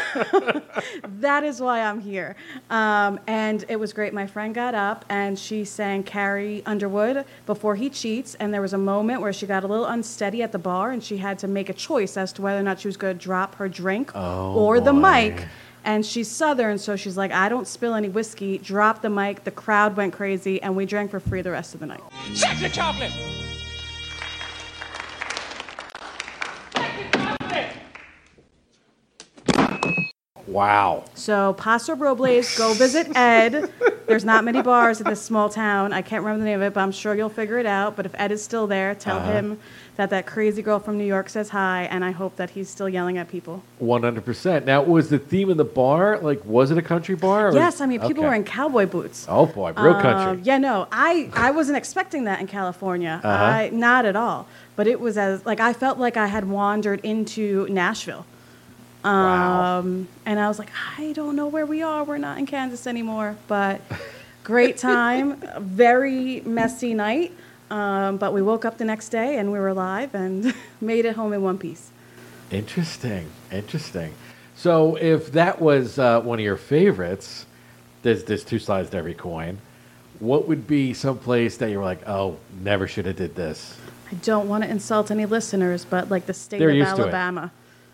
That is why I'm here. And it was great. My friend got up, and she sang Carrie Underwood, Before He Cheats, and there was a moment where she got a little unsteady at the bar, and she had to make a choice as to whether or not she was going to drop her drink or the mic. And she's Southern, so she's like, I don't spill any whiskey. Drop the mic. The crowd went crazy, and we drank for free the rest of the night. Sexy chocolate! Wow. So Paso Robles, go visit Ed. There's not many bars in this small town. I can't remember the name of it, but I'm sure you'll figure it out. But if Ed is still there, tell him that crazy girl from New York says hi, and I hope that he's still yelling at people. 100%. Now, was the theme of the bar, like, was it a country bar? Or yes, I mean, people were in cowboy boots. Oh, boy, real country. Yeah, no, I wasn't expecting that in California. Not at all. But it was I felt like I had wandered into Nashville. Wow. And I was like, I don't know where we are. We're not in Kansas anymore. But great time. Very messy night. But we woke up the next day and we were alive and made it home in one piece. Interesting. So if that was one of your favorites, there's two sides to every coin. What would be some place that you were like, oh, never should have did this? I don't want to insult any listeners, but like the state They're of used to Alabama.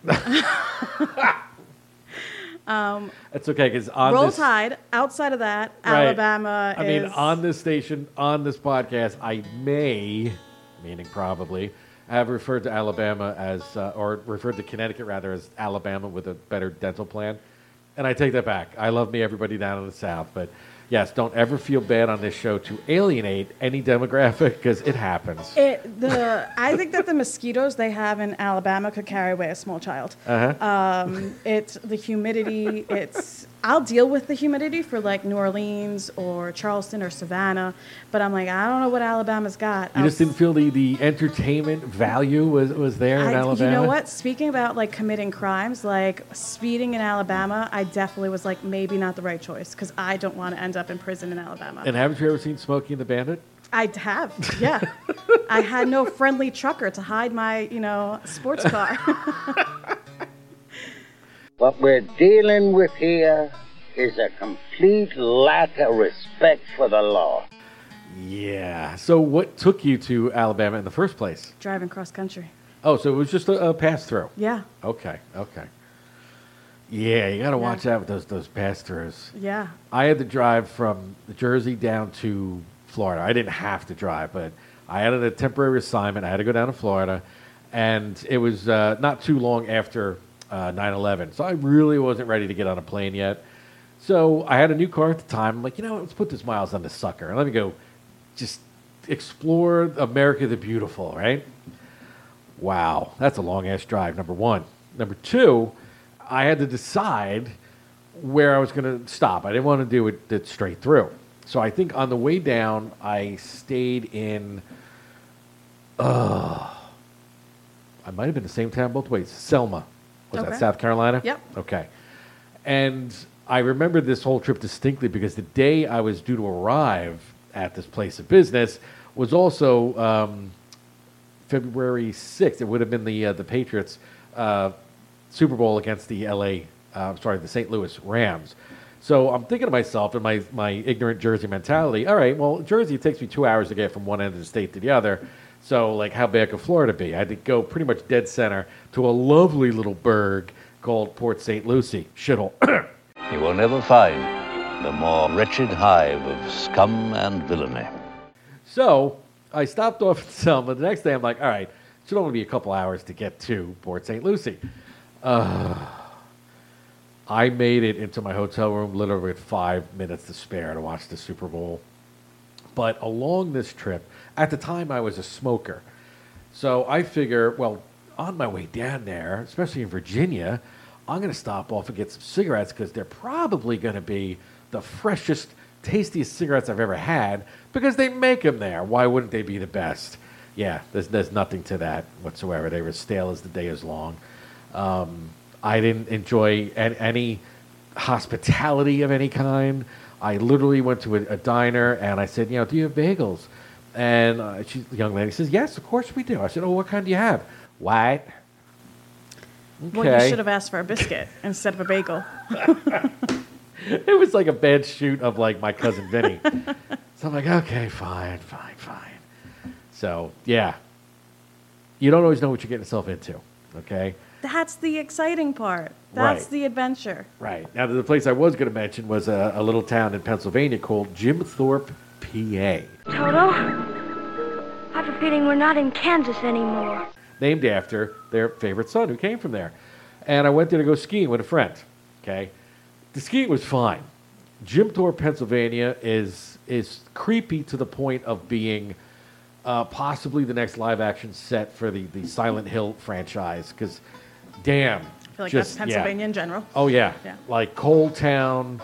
That's okay, because on Roll this, Tide. Outside of that, right. Alabama I mean, on this station, on this podcast, I may, meaning probably, have referred to Alabama as, or referred to Connecticut rather as Alabama with a better dental plan. And I take that back. I love me everybody down in the South, but yes, don't ever feel bad on this show to alienate any demographic because it happens. I think that the mosquitoes they have in Alabama could carry away a small child. It's the humidity. I'll deal with the humidity for like New Orleans or Charleston or Savannah, but I'm like, I don't know what Alabama's got. You just didn't feel the entertainment value was there in Alabama? You know what? Speaking about like committing crimes, like speeding in Alabama, I definitely was like maybe not the right choice because I don't want to end up in prison in Alabama. And haven't you ever seen Smokey and the Bandit? I have, yeah. I had no friendly trucker to hide my, sports car. What we're dealing with here is a complete lack of respect for the law. Yeah. So what took you to Alabama in the first place? Driving cross country. Oh, so it was just a pass-through? Yeah. Okay. Yeah, you got to watch out with those pass-throughs. Yeah. I had to drive from Jersey down to Florida. I didn't have to drive, but I had a temporary assignment. I had to go down to Florida, and it was not too long after 9/11, so I really wasn't ready to get on a plane yet. So I had a new car at the time. I'm like, let's put this miles on this sucker, and let me go just explore America the Beautiful, right? Wow, that's a long-ass drive, number one. Number two, I had to decide where I was going to stop. I didn't want to do it straight through. So I think on the way down, I stayed in, I might have been the same town both ways, Selma. Was that South Carolina? Yep. Okay. And I remember this whole trip distinctly because the day I was due to arrive at this place of business was also February 6th. It would have been the Patriots Super Bowl against the the St. Louis Rams. So I'm thinking to myself in my ignorant Jersey mentality, all right, well, Jersey, it takes me 2 hours to get from one end of the state to the other. So, like, how bad could Florida be? I had to go pretty much dead center to a lovely little burg called Port St. Lucie. Shithole. You will never find the more wretched hive of scum and villainy. So, I stopped off in Selma. The next day, I'm like, all right, it should only be a couple hours to get to Port St. Lucie. I made it into my hotel room literally with 5 minutes to spare to watch the Super Bowl. But along this trip, at the time I was a smoker. So I figure, well, on my way down there, especially in Virginia, I'm going to stop off and get some cigarettes because they're probably going to be the freshest, tastiest cigarettes I've ever had because they make them there. Why wouldn't they be the best? Yeah, there's nothing to that whatsoever. They were stale as the day is long. I didn't enjoy any hospitality of any kind. I literally went to a diner and I said, do you have bagels? And the young lady says, yes, of course we do. I said, oh, what kind do you have? White. Okay. Well, you should have asked for a biscuit instead of a bagel. It was like a bad shoot of like my cousin Vinny. So I'm like, okay, fine. So, yeah. You don't always know what you're getting yourself into, okay? That's the exciting part. That's the adventure. Right. Now, the place I was going to mention was a little town in Pennsylvania called Jim Thorpe, PA. Toto, I have a feeling we're not in Kansas anymore. Named after their favorite son who came from there. And I went there to go skiing with a friend, okay? The skiing was fine. Jim Thorpe, Pennsylvania is creepy to the point of being possibly the next live-action set for the Silent Hill franchise. Because, damn. I feel like that's Pennsylvania in general. Oh, yeah. Yeah. Like Cold Town.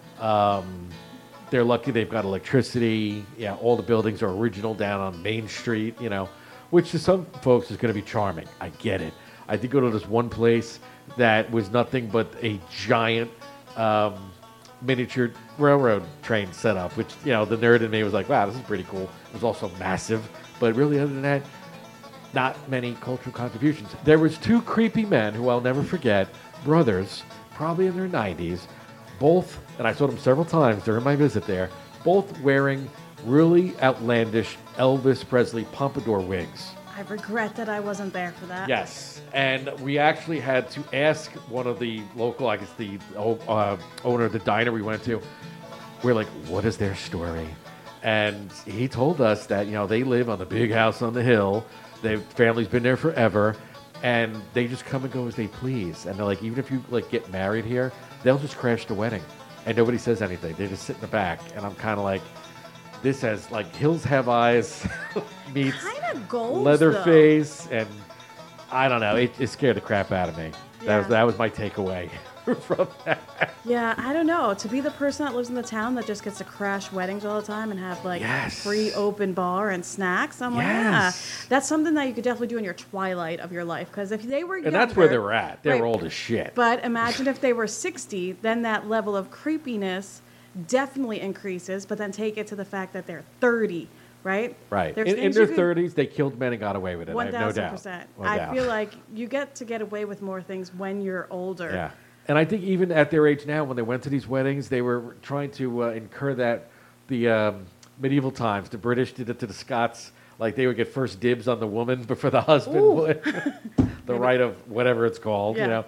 They're lucky they've got electricity. Yeah, all the buildings are original down on Main Street, you know, which to some folks is going to be charming. I get it. I did go to this one place that was nothing but a giant miniature railroad train setup, which, you know, the nerd in me was like, wow, this is pretty cool. It was also massive. But really, other than that, not many cultural contributions. There was two creepy men who I'll never forget, brothers, probably in their 90s, both, and I saw them several times during my visit there, both wearing really outlandish Elvis Presley pompadour wigs. I regret that I wasn't there for that. Yes, and we actually had to ask one of the local, I guess the owner of the diner we went to, we're like, what is their story? And he told us that, you know, they live on the big house on the hill, their family's been there forever, and they just come and go as they please. And they're like, even if you like get married here, they'll just crash the wedding, and nobody says anything. They just sit in the back, and I'm kind of like, this has like Hills Have Eyes meets Leatherface, and I don't know. It scared the crap out of me. Yeah. That was my takeaway from that. Yeah, I don't know. To be the person that lives in the town that just gets to crash weddings all the time and have like free open bar and snacks, I'm like, yeah, that's something that you could definitely do in your twilight of your life. Because if they were younger, and that's where they were at. They were old as shit. But imagine if they were 60, then that level of creepiness definitely increases. But then take it to the fact that they're 30. Right? Right. In their 30s, they killed men and got away with it. 1,000%. I have no doubt. I feel like you get away with more things when you're older. Yeah. And I think even at their age now, when they went to these weddings, they were trying to incur the medieval times. The British did it to the Scots. Like they would get first dibs on the woman before the husband would. The right of whatever it's called, you know.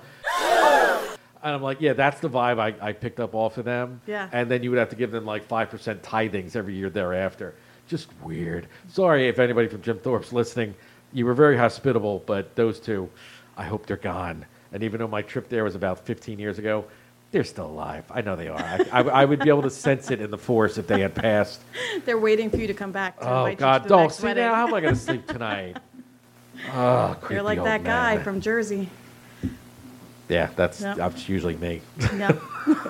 And I'm like, yeah, that's the vibe I picked up off of them. Yeah. And then you would have to give them like 5% tithings every year thereafter. Just weird. Sorry if anybody from Jim Thorpe's listening. You were very hospitable, but those two, I hope they're gone. And even though my trip there was about 15 years ago, they're still alive. I know they are. I would be able to sense it in the force if they had passed. They're waiting for you to come back. Oh, God, don't. See now, how am I going to sleep tonight? Oh, creepy. You're like that guy from Jersey. Yeah, that's usually me. Yep.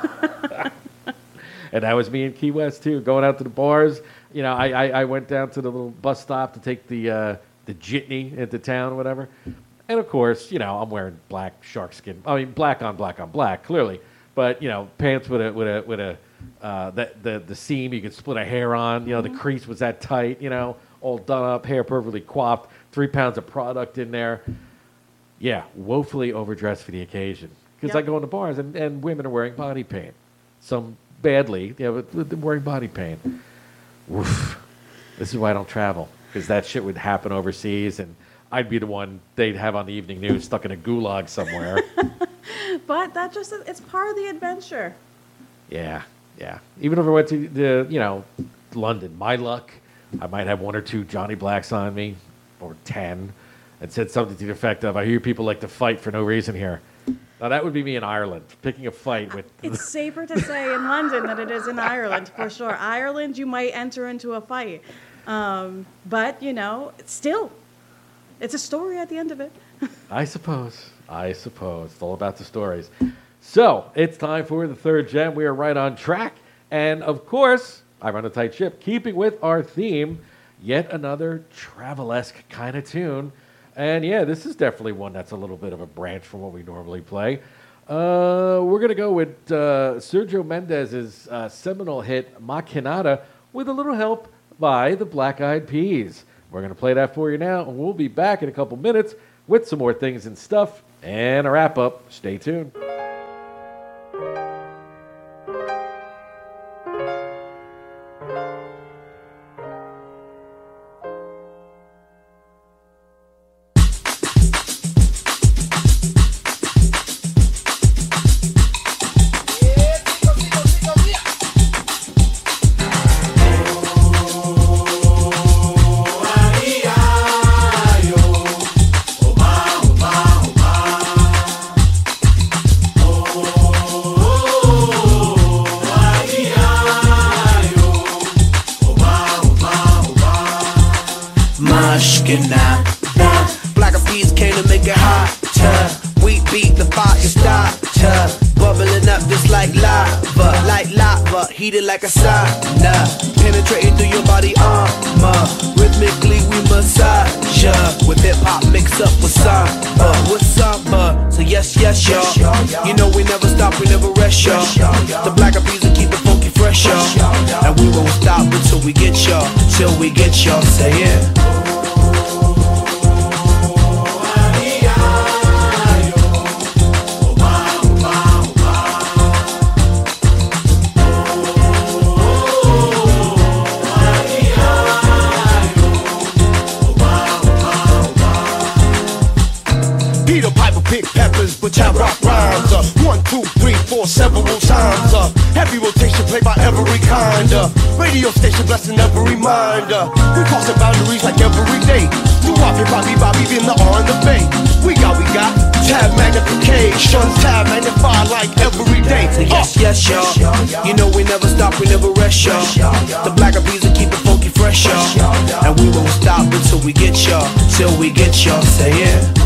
And that was me in Key West, too, going out to the bars. You know, I went down to the little bus stop to take the jitney into town, whatever. And, of course, you know, I'm wearing black sharkskin. I mean, black on black, clearly. But, you know, pants with the seam you could split a hair on. You know, the crease was that tight, you know, all done up, hair perfectly coiffed, 3 pounds of product in there. Yeah, woefully overdressed for the occasion. Because I go into bars and women are wearing body paint. Some badly, but they're wearing body paint. Oof. This is why I don't travel, because that shit would happen overseas, and I'd be the one they'd have on the evening news stuck in a gulag somewhere. But it's part of the adventure. Yeah. Even if I went to London, my luck, I might have 1 or 2 Johnny Blacks on me, or 10, and said something to the effect of, I hear people like to fight for no reason here. Now, that would be me in Ireland, picking a fight with... It's safer to say in London than it is in Ireland, for sure. Ireland, you might enter into a fight. But, you know, still, it's a story at the end of it. I suppose. It's all about the stories. So, it's time for the third gem. We are right on track. And, of course, I run a tight ship, keeping with our theme, yet another travel-esque kind of tune. And yeah, this is definitely one that's a little bit of a branch from what we normally play. We're going to go with Sergio Mendez's seminal hit, Machinata, with a little help by the Black Eyed Peas. We're going to play that for you now, and we'll be back in a couple minutes with some more things and stuff and a wrap-up. Stay tuned. Mashkina. Black Eyed Peas came to make it hotter. We beat the fire starter. Bubbling up just like lava, heated like a sauna. Penetrating through your body armor. Rhythmically we massage ya. With hip hop mixed up with samba. So yes, y'all. You know we never stop, we never rest, y'all. The Black Eyed Peas will keep it funky fresh, y'all. And we won't stop until we get y'all. Till we get y'all, say it. Peter Piper pick peppers, but I rock rhymes. 1, 2, 3, 4, several times. Heavy rotation played by every kind. Radio station blessing every reminder. We crossing boundaries like every day. Do Bobby, in the R and the Bay. We got tab magnification, tab magnify like every day. Yes, y'all. You know we never stop, we never rest, y'all. The Black Eyed Peas will keep it funky fresh, y'all. And we won't stop until we get y'all. Till we get y'all, say it.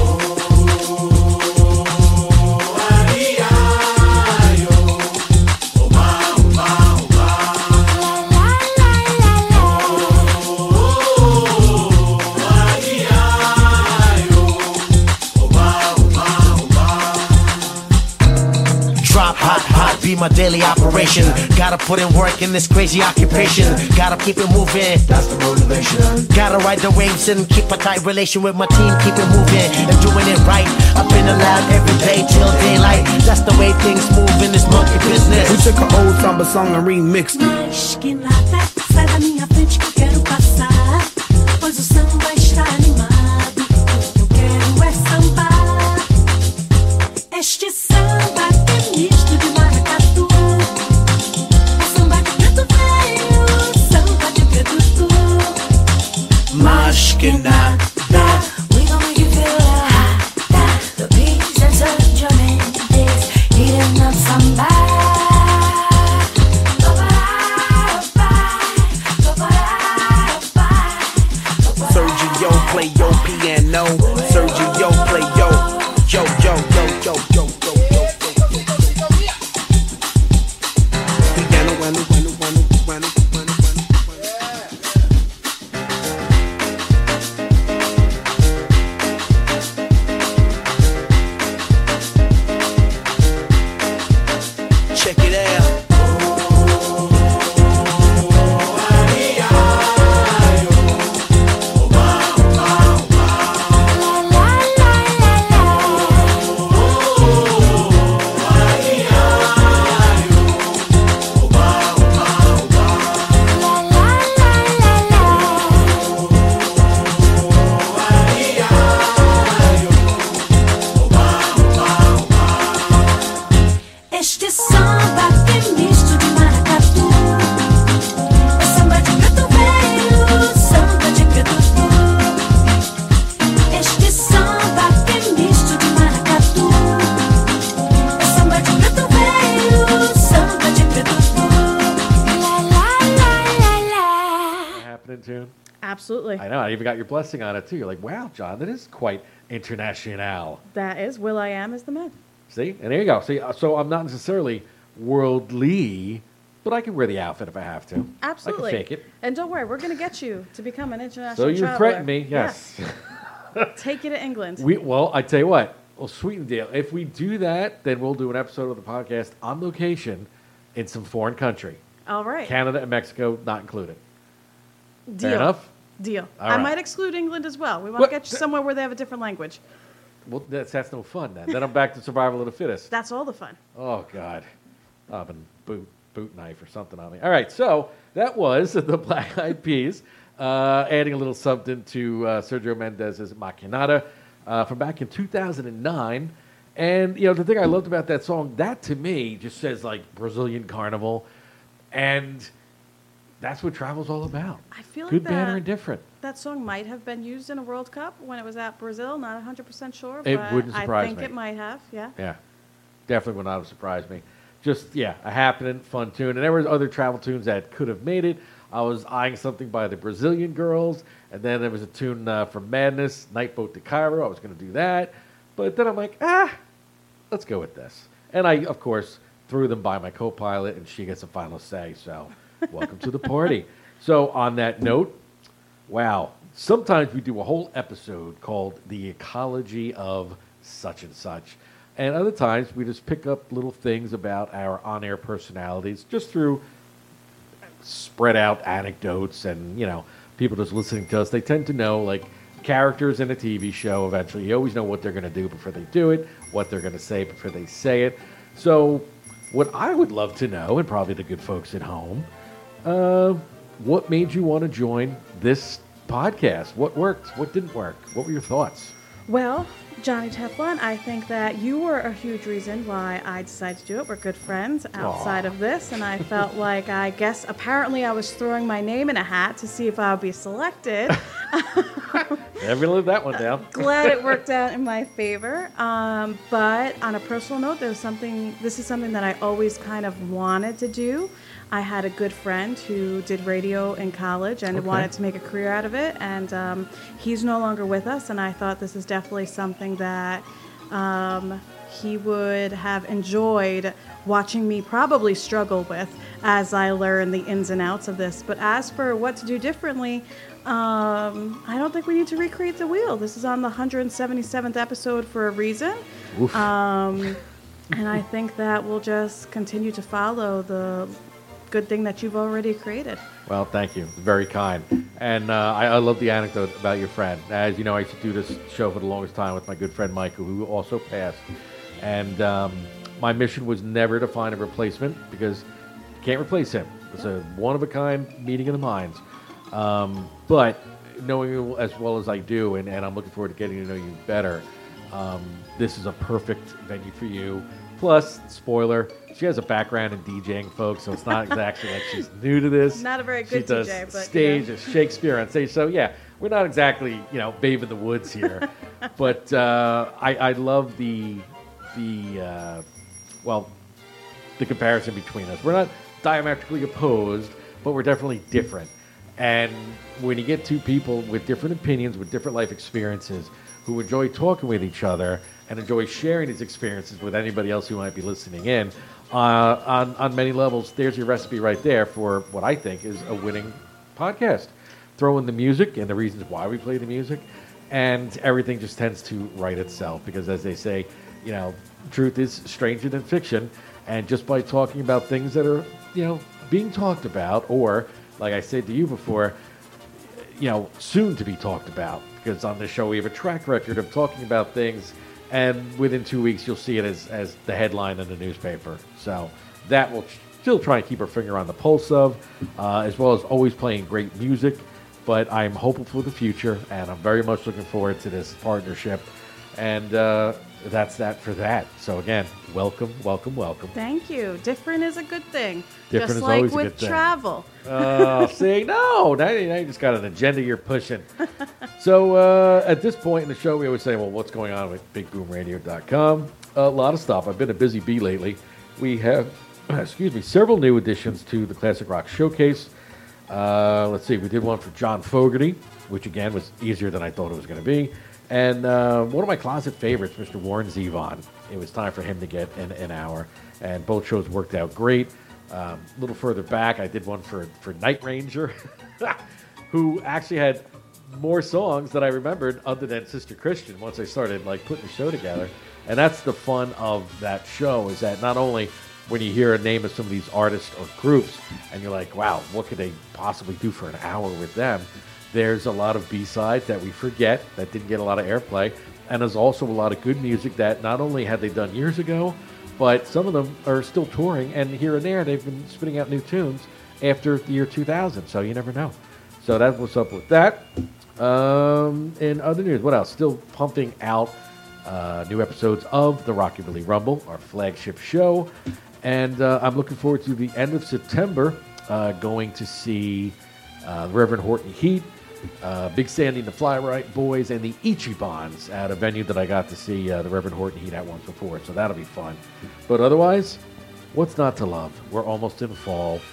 Be my daily operation. Gotta put in work in this crazy occupation. Gotta keep it moving. That's the motivation. Gotta ride the waves and keep a tight relation with my team. Keep it moving and doing it right. Up in the lab every day till daylight. That's the way things move in this monkey business. We took an old samba song and remixed it. Sai da minha frente que eu quero passar, pois o samba está animado. O que eu quero é sambar. Este samba é misto de maracatu. É samba de preto velho, samba de preto tu. Mas que nada. We gon' make you feel hot. The beats and Sergio Mendes eating up samba. Sergio play your piano. Sergio play yo. Yo. Check it out. Este samba é misto de maracatu. É samba de preto velho, samba de preto tu. Este samba é misto de maracatu. É samba de preto velho, samba de preto tu. La la la la la. Happening tune? Absolutely. I know. I even got your blessing on it too. You're like, wow, John, that is quite international. That is Will.i.am is the man. See, and there you go. See, so I'm not necessarily worldly, but I can wear the outfit if I have to. Absolutely. I can fake it. And don't worry, we're going to get you to become an international So you traveler. threatened me, yes. Take you to England. Well, I tell you what. Well, sweet and deal. If we do that, then we'll do an episode of the podcast on location in some foreign country. All right. Canada and Mexico not included. Deal. Fair enough? Deal. All I right. might exclude England as well. We want What? to get you somewhere where they have a different language. Well, that's no fun then. Then I'm back to survival of the fittest. That's all the fun. Oh, God. I've been boot knife or something on me. All right, so that was the Black Eyed Peas, adding a little something to Sergio Mendes's Machinata from back in 2009. And, you know, the thing I loved about that song, that to me just says, like, Brazilian Carnival. And that's what travel's all about. I feel like good, bad, or indifferent. That song might have been used in a World Cup when it was at Brazil. Not 100% sure, It but wouldn't surprise I think me. it might have, yeah. Yeah, definitely would not have surprised me. Just, yeah, a happening, fun tune. And there were other travel tunes that could have made it. I was eyeing something by the Brazilian Girls, and then there was a tune from Madness, Night Boat to Cairo. I was going to do that. But then I'm like, let's go with this. And I, of course, threw them by my co-pilot, and she gets a final say. So welcome to the party. So on that note, wow, sometimes we do a whole episode called The Ecology of Such and Such. And other times we just pick up little things about our on-air personalities just through spread out anecdotes and, people just listening to us. They tend to know, like, characters in a TV show eventually. You always know what they're going to do before they do it, what they're going to say before they say it. So what I would love to know, and probably the good folks at home, what made you want to join this podcast? What worked? What didn't work? What were your thoughts? Well, Johnny Teflon, I think that you were a huge reason why I decided to do it. We're good friends outside of this, and I felt like, I guess, apparently I was throwing my name in a hat to see if I would be selected. Never lived that one down. Glad it worked out in my favor. But on a personal note, this is something that I always kind of wanted to do. I had a good friend who did radio in college and wanted to make a career out of it, and he's no longer with us, and I thought this is definitely something that he would have enjoyed watching me probably struggle with as I learn the ins and outs of this. But as for what to do differently, I don't think we need to recreate the wheel. This is on the 177th episode for a reason. And I think that we'll just continue to follow the good thing that you've already created. Well, thank you. Very kind. And I love the anecdote about your friend. As you know, I used to do this show for the longest time with my good friend Michael, who also passed. And my mission was never to find a replacement because you can't replace him. It's a one-of-a-kind meeting of the minds. But knowing you as well as I do, and I'm looking forward to getting to know you better, this is a perfect venue for you. Plus, spoiler, she has a background in DJing, folks, so it's not exactly like she's new to this. Not a very good she does DJ, but stage, Shakespeare on stage. So yeah, we're not exactly Babe in the Woods here, but I love the comparison between us. We're not diametrically opposed, but we're definitely different. And when you get two people with different opinions, with different life experiences, who enjoy talking with each other and enjoy sharing these experiences with anybody else who might be listening in, on many levels, there's your recipe right there for what I think is a winning podcast. Throw in the music and the reasons why we play the music, and everything just tends to write itself, because as they say, truth is stranger than fiction, and just by talking about things that are, being talked about, or, like I said to you before, soon to be talked about, because on this show we have a track record of talking about things, and within 2 weeks you'll see it as the headline in the newspaper. So that will still try and keep our finger on the pulse of, as well as always playing great music. But I'm hopeful for the future, and I'm very much looking forward to this partnership. And that's that for that. So again, welcome, welcome, welcome. Thank you. Different is a good thing. Different just is like always a with good thing. Travel. See, no, now you just got an agenda you're pushing. So at this point in the show, we always say, well, what's going on with BigBoomRadio.com? A lot of stuff. I've been a busy bee lately. We have, several new additions to the Classic Rock Showcase. Let's see, we did one for John Fogerty, which again was easier than I thought it was going to be. And one of my closet favorites, Mr. Warren Zevon. It was time for him to get an hour, and both shows worked out great. A little further back, I did one for Night Ranger, who actually had more songs that I remembered other than Sister Christian once I started putting the show together. And that's the fun of that show, is that not only when you hear a name of some of these artists or groups and you're like, wow, what could they possibly do for an hour with them? There's a lot of B-sides that we forget that didn't get a lot of airplay. And there's also a lot of good music that not only had they done years ago, but some of them are still touring. And here and there, they've been spitting out new tunes after the year 2000. So you never know. So that's what's up with that. In other news, what else? Still pumping out new episodes of the Rockabilly Rumble, our flagship show. And I'm looking forward to the end of September going to see Reverend Horton Heat, Big Sandy and the Fly Right Boys, and the Ichibans at a venue that I got to see the Reverend Horton Heat at once before. So that'll be fun. But otherwise, what's not to love? We're almost in fall.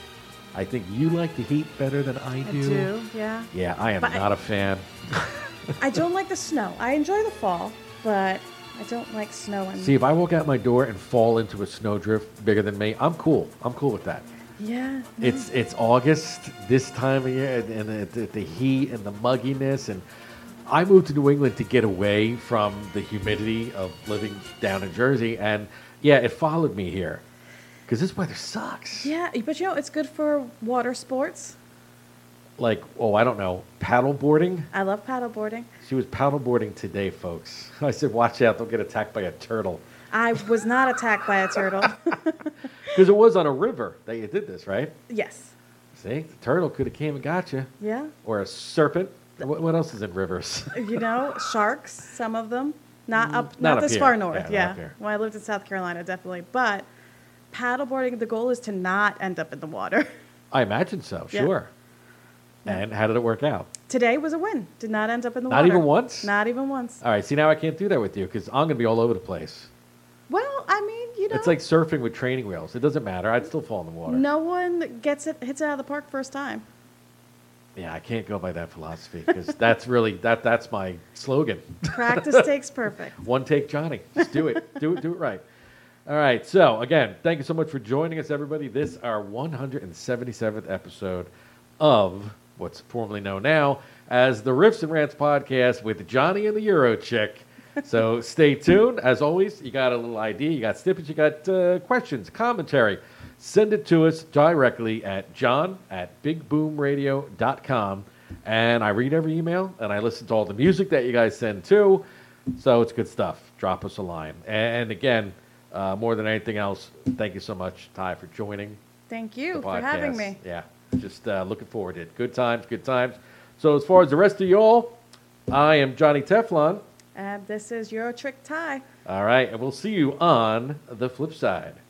I think you like the heat better than I do. I do, yeah. Yeah, I am But not a fan. I don't like the snow. I enjoy the fall, but I don't like snow. See, if I walk out my door and fall into a snowdrift bigger than me, I'm cool. I'm cool with that. Yeah. It's August this time of year, and the heat and the mugginess, and I moved to New England to get away from the humidity of living down in Jersey, and yeah, it followed me here because this weather sucks. Yeah, but it's good for water sports. Like, I don't know, paddle boarding. I love paddle boarding. She was paddle boarding today, folks. I said, watch out, don't get attacked by a turtle. I was not attacked by a turtle. Because it was on a river that you did this, right? Yes. See, the turtle could have came and got you. Yeah. Or a serpent. What else is in rivers? Sharks, some of them. Not up this here. far north, Yeah. Not up here. When I lived in South Carolina, definitely. But paddleboarding, the goal is to not end up in the water. I imagine so, Yeah. sure. Yeah. And how did it work out? Today was a win. Did not end up in the Not water. even once? Not even once. All right, see, now I can't do that with you because I'm going to be all over the place. Well, I mean, It's like surfing with training wheels. It doesn't matter. I'd still fall in the water. no one hits it out of the park first time. Yeah, I can't go by that philosophy because that's really, that's my slogan. Practice takes perfect. One take Johnny. Just do it. do it right. All right. So, again, thank you so much for joining us, everybody. This is our 177th episode of what's formerly known now as the Riffs and Rants podcast with Johnny and the Euro Chick. So stay tuned. As always, you got a little idea, you got snippets, you got questions, commentary. Send it to us directly at john@bigboomradio.com. And I read every email, and I listen to all the music that you guys send too. So it's good stuff. Drop us a line. And again, more than anything else, thank you so much, Ty, for joining. Thank you the for podcast. having me. Yeah, just looking forward to it. Good times, good times. So as far as the rest of y'all, I am Johnny Teflon. And this is Euro Trick Ty. All right, and we'll see you on the flip side.